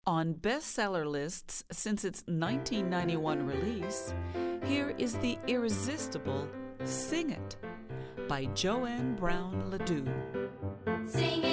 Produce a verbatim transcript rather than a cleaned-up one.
On bestseller lists since its nineteen ninety-one release, here is the irresistible Sing It by Joanne Brown LaDue. Sing it.